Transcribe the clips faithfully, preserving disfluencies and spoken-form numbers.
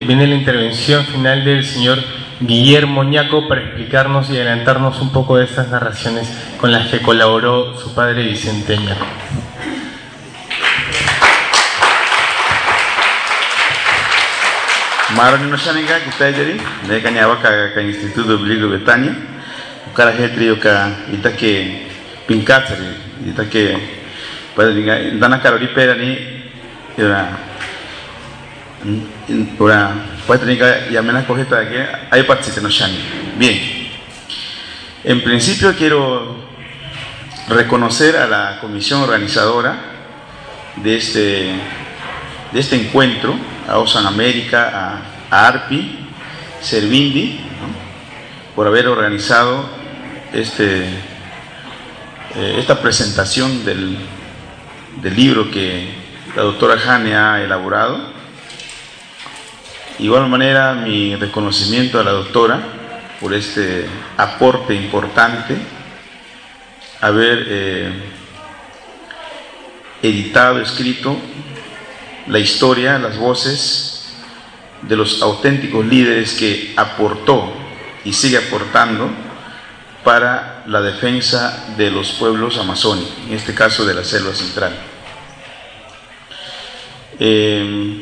Viene la intervención final del señor Guillermo Ñaco para explicarnos y adelantarnos un poco de estas narraciones con las que colaboró su padre Vicente Ñaco. Maroni no shaninga kita jadi de kanyawa ka ka Instituto Bíblico Betania ukara hetri uka itake pinkatsari itake pada dinga dana karori pera ni ora ora pada dinga yamena cogeta que hay patsite no shani. Bien, en principio quiero reconocer a la comisión organizadora de este de este encuentro, a Osan América, a, a ARPI, Servindi, ¿no?, por haber organizado este, eh, esta presentación del, del libro que la doctora Jane ha elaborado. De igual manera, mi reconocimiento a la doctora por este aporte importante, haber eh, editado, escrito la historia, las voces de los auténticos líderes que aportó y sigue aportando para la defensa de los pueblos amazónicos, en este caso de la selva central. Eh,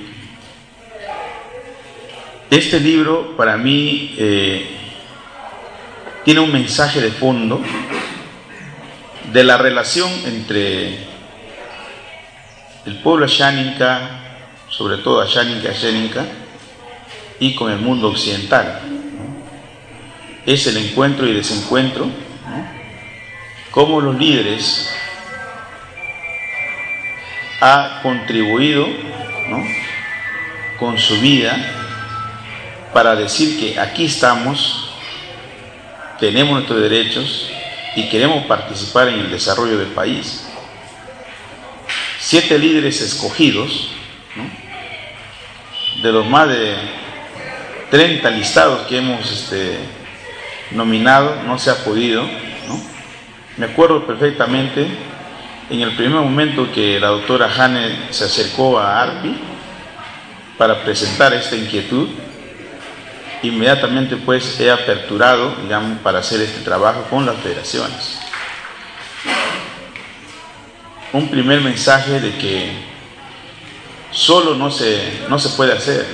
este libro para mí eh, tiene un mensaje de fondo de la relación entre el pueblo Ashaninka, sobre todo Ashaninka, Ashaninka, y con el mundo occidental, ¿no? Es el encuentro y desencuentro, ¿no?, cómo los líderes han contribuido, ¿no?, con su vida para decir que aquí estamos, tenemos nuestros derechos y queremos participar en el desarrollo del país. Siete líderes escogidos, ¿no?, de los más de treinta listados que hemos este, nominado, no se ha podido, ¿no? Me acuerdo perfectamente en el primer momento que la doctora Jane se acercó a ARPI para presentar esta inquietud, inmediatamente pues he aperturado, digamos, para hacer este trabajo con las federaciones. Un primer mensaje de que solo no se, no se puede hacer,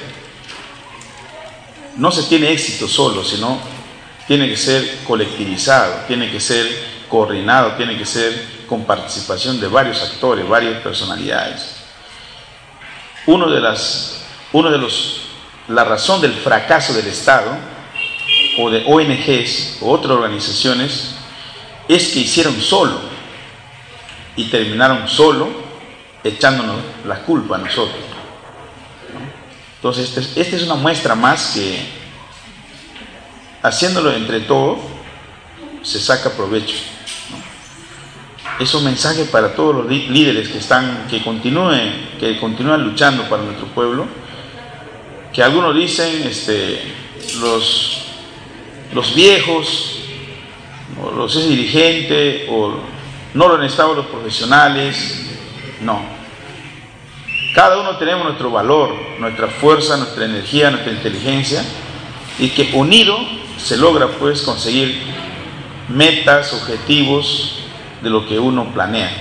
no se tiene éxito solo, sino tiene que ser colectivizado, tiene que ser coordinado, tiene que ser con participación de varios actores, varias personalidades. Uno de las, uno de los, la razón del fracaso del Estado o de O N Ges o otras organizaciones es que hicieron solo y terminaron solo echándonos la culpa a nosotros. Entonces, esta este es una muestra más que haciéndolo entre todos se saca provecho, ¿no? Es un mensaje para todos los líderes que están, que continúen, que continúan luchando para nuestro pueblo, que algunos dicen, este, los, los viejos, o los es dirigente, o no lo han estado los profesionales. No. Cada uno tenemos nuestro valor, nuestra fuerza, nuestra energía, nuestra inteligencia, y que unido se logra pues conseguir metas, objetivos de lo que uno planea.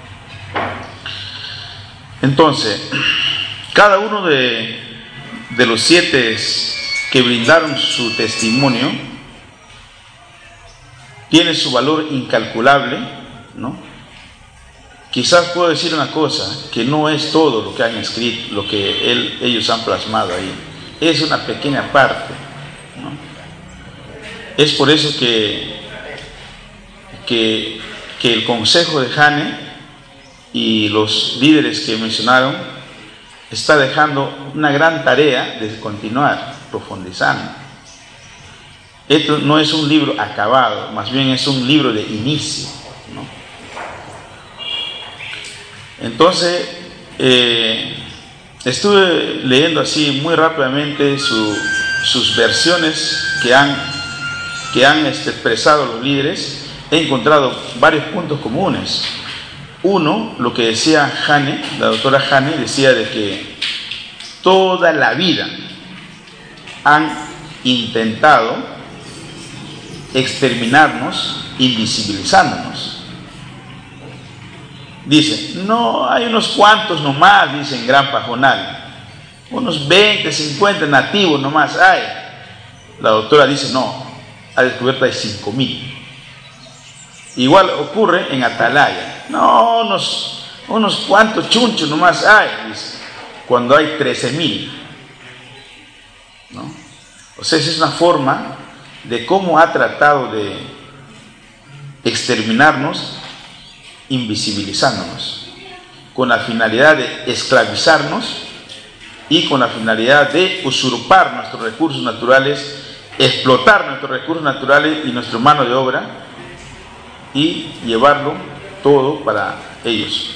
Entonces, cada uno de, de los siete que brindaron su testimonio tiene su valor incalculable, ¿no? Quizás puedo decir una cosa, que no es todo lo que han escrito, lo que él, ellos han plasmado ahí, es una pequeña parte, ¿no? Es por eso que, que, que el consejo de Jane y los líderes que mencionaron está dejando una gran tarea de continuar profundizando. Esto no es un libro acabado, más bien es un libro de inicio, ¿no? Entonces, eh, estuve leyendo así muy rápidamente su, sus versiones que han, que han este, expresado los líderes. He encontrado varios puntos comunes. Uno, lo que decía Jane, la doctora Jane, decía de que toda la vida han intentado exterminarnos, invisibilizándonos. Dice, no, hay unos cuantos nomás, dice en Gran Pajonal, unos veinte, cincuenta nativos nomás hay. La doctora dice, no, ha descubierto hay cinco mil. Igual ocurre en Atalaya, no, unos, unos cuantos chunchos nomás hay, dice, cuando hay trece mil. ¿No? O sea, esa es una forma de cómo ha tratado de exterminarnos, invisibilizándonos, con la finalidad de esclavizarnos y con la finalidad de usurpar nuestros recursos naturales, explotar nuestros recursos naturales y nuestra mano de obra y llevarlo todo para ellos.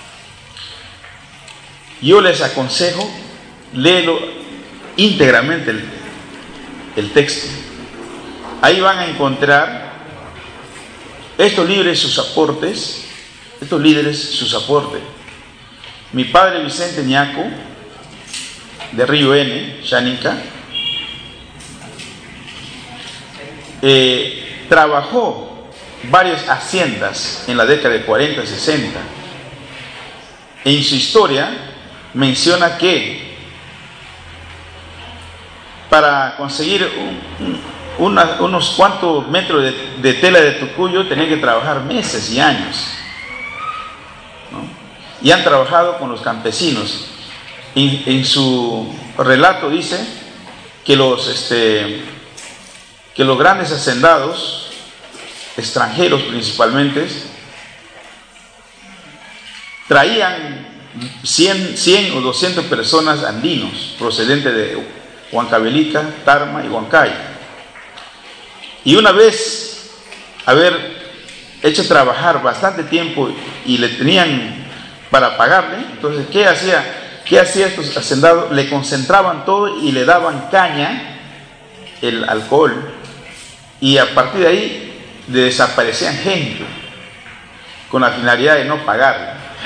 Yo les aconsejo, léelo íntegramente el, el texto. Ahí van a encontrar estos líderes sus aportes, estos líderes sus aportes. Mi padre Vicente Ñaco, de Río N, Xánica, eh, trabajó varias haciendas en la década de cuarenta, sesenta. En su historia menciona que para conseguir un, un, una, unos cuantos metros de, de tela de tucuyo tenía que trabajar meses y años, ¿no? Y han trabajado con los campesinos. En, en su relato dice que los, este, que los grandes hacendados, extranjeros principalmente, traían cien, cien o doscientas personas andinos procedentes de Huancavelica, Tarma y Huancay. Y una vez haber hecho trabajar bastante tiempo y le tenían para pagarle, entonces ¿qué hacía? ¿Qué hacía estos hacendados? Le concentraban todo y le daban caña, el alcohol, y a partir de ahí desaparecían gente con la finalidad de no pagarle.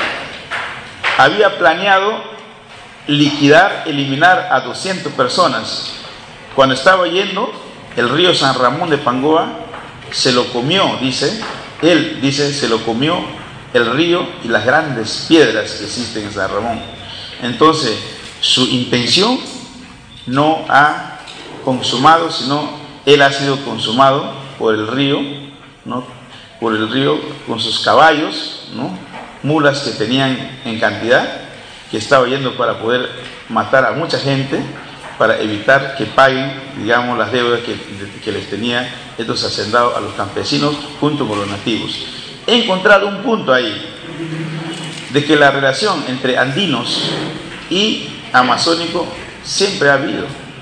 Había planeado liquidar, eliminar a doscientas personas. Cuando estaba yendo, el río San Ramón de Pangoa se lo comió, dice, él dice, se lo comió el río y las grandes piedras que existen en San Ramón. Entonces, su intención no ha consumado, sino él ha sido consumado por el río, ¿no? Por el río con sus caballos, ¿no? Mulas que tenían en cantidad, que estaba yendo para poder matar a mucha gente, para evitar que paguen, digamos, las deudas que, que les tenía estos hacendados a los campesinos junto con los nativos. He encontrado un punto ahí, de que la relación entre andinos y amazónico siempre ha habido,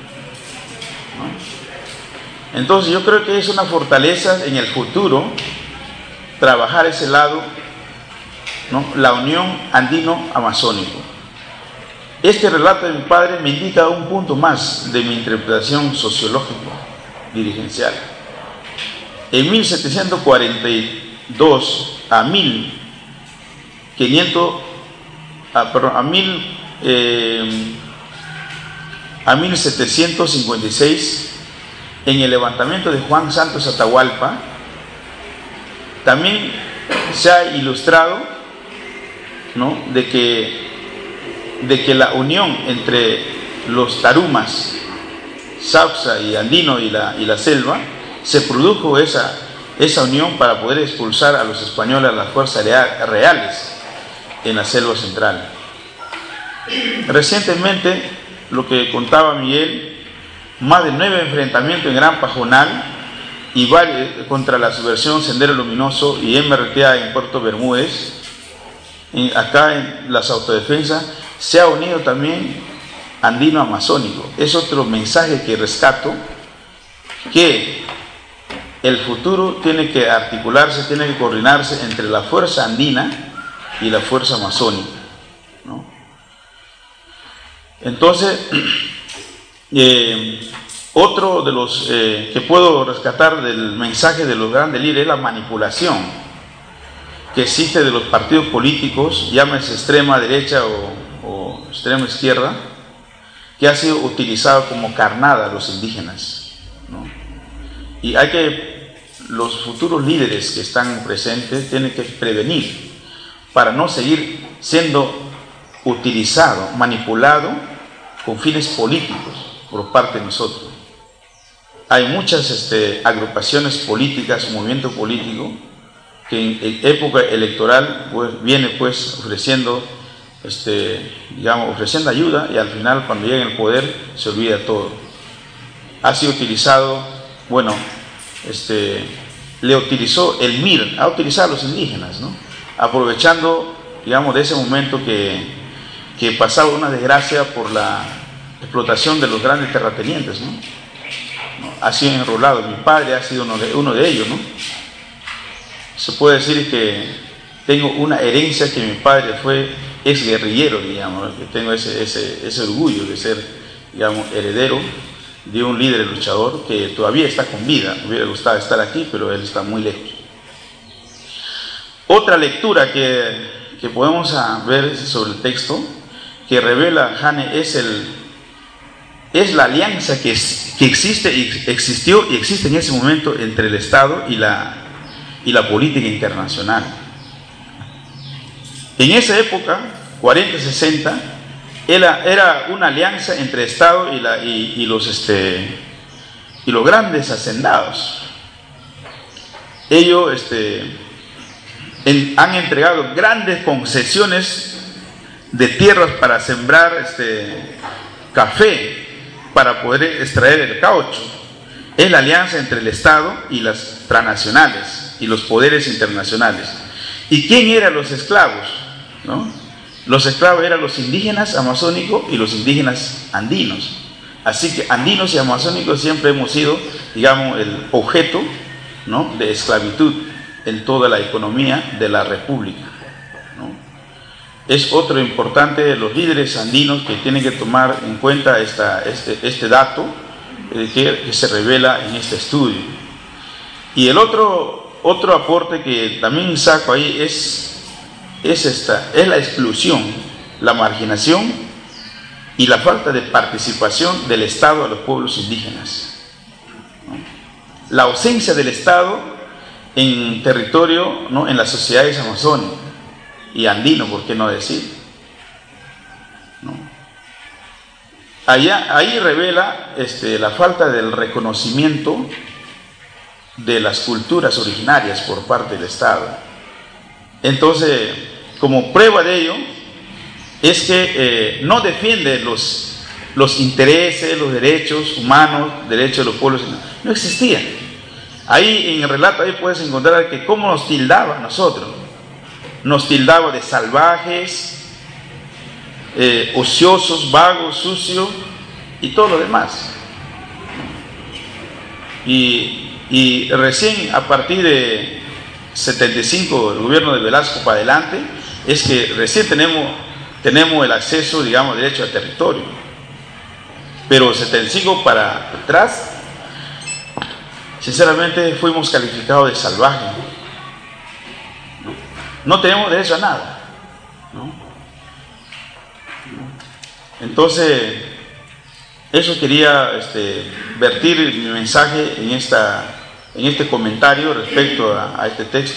¿no? Entonces yo creo que es una fortaleza en el futuro trabajar ese lado, ¿no? La unión andino-amazónico. Este relato de mi padre me indica un punto más de mi interpretación sociológica dirigencial. En mil setecientos cuarenta y dos a mil quinientos, a, perdón, a, mil, eh, a mil setecientos cincuenta y seis, en el levantamiento de Juan Santos Atahualpa, también se ha ilustrado, ¿no? de que de que la unión entre los tarumas, Sauxa y Andino y la, y la selva, se produjo esa, esa unión para poder expulsar a los españoles, a las fuerzas reales en la selva central. Recientemente, lo que contaba Miguel, más de nueve enfrentamientos en Gran Pajonal y varios contra la subversión Sendero Luminoso y M R T A en Puerto Bermúdez. En, acá en las autodefensas se ha unido también andino amazónico. Es otro mensaje que rescato, que el futuro tiene que articularse, tiene que coordinarse entre la fuerza andina y la fuerza amazónica, ¿no? Entonces, eh, otro de los eh, que puedo rescatar del mensaje de los grandes líderes es la manipulación que existe de los partidos políticos, llámese extrema derecha o, o extrema izquierda, que ha sido utilizado como carnada a los indígenas, ¿no? Y hay que, los futuros líderes que están presentes tienen que prevenir para no seguir siendo utilizado, manipulado con fines políticos por parte de nosotros. Hay muchas este, agrupaciones políticas, movimiento político, que en, en época electoral pues, viene pues ofreciendo, este, digamos, ofreciendo ayuda, y al final cuando llega el poder se olvida todo. Ha sido utilizado, bueno, este, le utilizó el M I R, ha utilizado a los indígenas, ¿no? Aprovechando, digamos, de ese momento que, que pasaba una desgracia por la explotación de los grandes terratenientes, ¿no? Ha sido enrolado, mi padre ha sido uno de, uno de ellos, ¿no? Se puede decir que tengo una herencia, que mi padre fue ex guerrillero, digamos, ¿no? Que tengo ese, ese, ese orgullo de ser, digamos, heredero de un líder luchador que todavía está con vida. Me hubiera gustado estar aquí, pero él está muy lejos. Otra lectura que, que podemos ver sobre el texto que revela Jane es, el, es la alianza que, que existe y existió y existe en ese momento entre el Estado y la, y la política internacional. En esa época, cuarenta sesenta, era, era una alianza entre Estado y, la, y, y, los, este, y los grandes hacendados. Ellos este, en, han entregado grandes concesiones de tierras para sembrar este, café, para poder extraer el caucho. Es la alianza entre el Estado y las transnacionales y los poderes internacionales. ¿Y quién eran los esclavos? ¿No? Los esclavos eran los indígenas amazónicos y los indígenas andinos. Así que andinos y amazónicos siempre hemos sido, digamos, el objeto, ¿no?, de esclavitud en toda la economía de la República, ¿no? Es otro importante de los líderes andinos que tienen que tomar en cuenta esta, este, este dato eh, que, que se revela en este estudio. Y el otro, otro aporte que también saco ahí es Es, esta, es la exclusión, la marginación y la falta de participación del Estado a los pueblos indígenas, ¿no? La ausencia del Estado en territorio, ¿no?, en las sociedades amazónicas y andino, ¿por qué no decir? ¿No? Allá, ahí revela este, la falta del reconocimiento de las culturas originarias por parte del Estado. Entonces, como prueba de ello, es que eh, no defiende los, los intereses, los derechos humanos, derechos de los pueblos, no existían. Ahí en el relato ahí puedes encontrar que cómo nos tildaba a nosotros, nos tildaba de salvajes, eh, ociosos, vagos, sucios y todo lo demás. Y, y recién a partir de setenta y cinco, el gobierno de Velasco para adelante, es que recién tenemos, tenemos el acceso, digamos, derecho al territorio. Pero setenta y cinco para atrás, sinceramente fuimos calificados de salvajes. No tenemos derecho a nada, ¿no? Entonces, eso quería este, vertir mi mensaje en, esta, en este comentario respecto a, a este texto.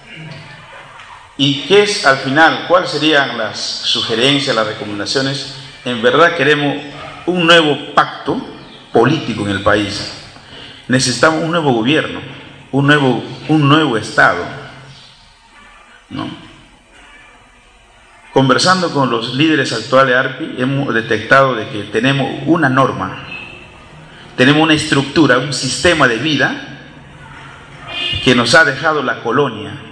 ¿Y qué es al final? ¿Cuáles serían las sugerencias, las recomendaciones? En verdad queremos un nuevo pacto político en el país. Necesitamos un nuevo gobierno, un nuevo, un nuevo Estado, ¿no? Conversando con los líderes actuales de ARPI, hemos detectado de que tenemos una norma, tenemos una estructura, un sistema de vida que nos ha dejado la colonia.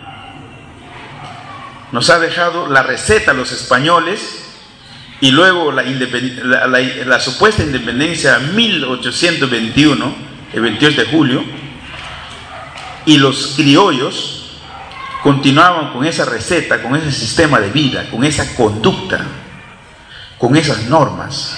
Nos ha dejado la receta a los españoles y luego la, la, la, la supuesta independencia en mil ochocientos veintiuno, el veintiocho de julio, y los criollos continuaban con esa receta, con ese sistema de vida, con esa conducta, con esas normas.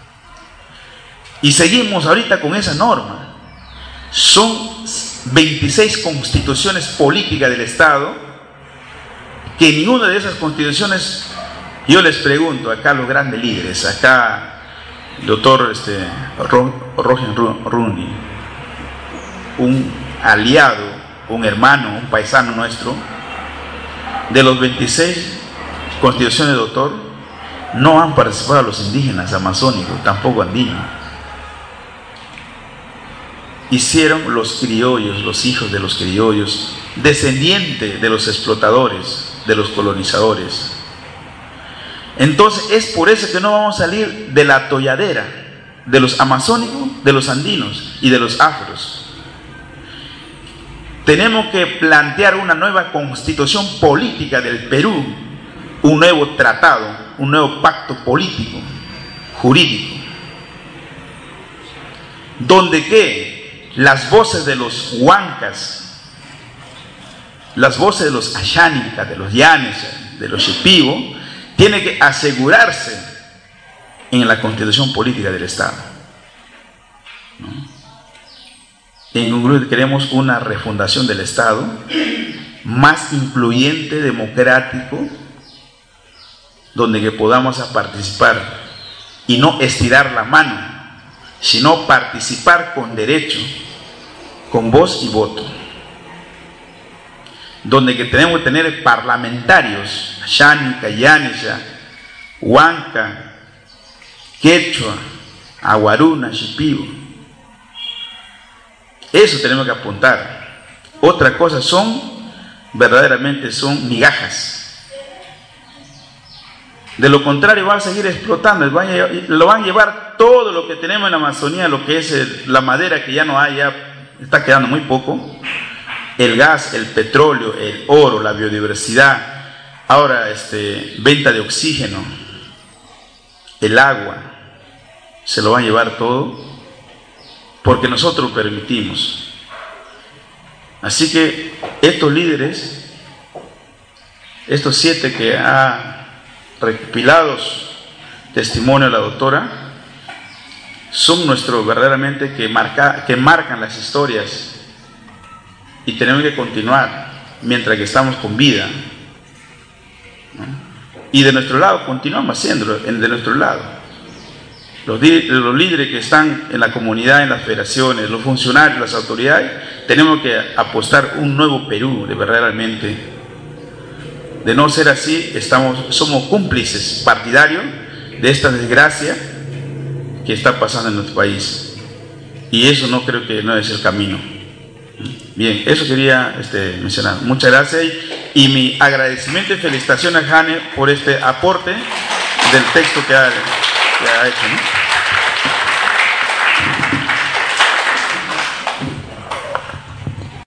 Y seguimos ahorita con esa norma. Son veintiséis constituciones políticas del Estado, que ninguna de esas constituciones, yo les pregunto acá a los grandes líderes, acá doctor este, Roger Rooney, un aliado, un hermano, un paisano nuestro, de los veintiséis constituciones de doctor, no han participado los indígenas amazónicos, tampoco andinos. Hicieron los criollos, los hijos de los criollos, descendientes de los explotadores, de los colonizadores. Entonces es por eso que no vamos a salir de la atolladera de los amazónicos, de los andinos y de los afros. Tenemos que plantear una nueva constitución política del Perú, un nuevo tratado, un nuevo pacto político, jurídico, donde que las voces de los huancas, las voces de los ashánicas, de los llanes, de los shipibos, tienen que asegurarse en la constitución política del Estado, ¿no? En conclusión, queremos una refundación del Estado más incluyente, democrático, donde que podamos a participar y no estirar la mano, sino participar con derecho, con voz y voto, donde que tenemos que tener parlamentarios, Xánica, Yanesha, Huanca, Quechua, Aguaruna, Shipibo. Eso tenemos que apuntar. Otra cosa son, verdaderamente son migajas. De lo contrario van a seguir explotando, lo van a llevar todo lo que tenemos en la Amazonía, lo que es el, la madera que ya no hay, ya está quedando muy poco, el gas, el petróleo, el oro, la biodiversidad, ahora este, venta de oxígeno, el agua, se lo van a llevar todo, porque nosotros lo permitimos. Así que estos líderes, estos siete que ha recopilado testimonio la doctora, son nuestros verdaderamente que, marca, que marcan las historias, y tenemos que continuar mientras que estamos con vida, ¿no? Y de nuestro lado continuamos haciéndolo, de nuestro lado. Los, los líderes que están en la comunidad, en las federaciones, los funcionarios, las autoridades, tenemos que apostar un nuevo Perú, de verdaderamente. De no ser así, estamos, somos cómplices partidarios de esta desgracia que está pasando en nuestro país. Y eso no creo que no es el camino. Bien, eso quería este, mencionar. Muchas gracias y mi agradecimiento y felicitaciones a Jane por este aporte del texto que ha, que ha hecho, ¿no?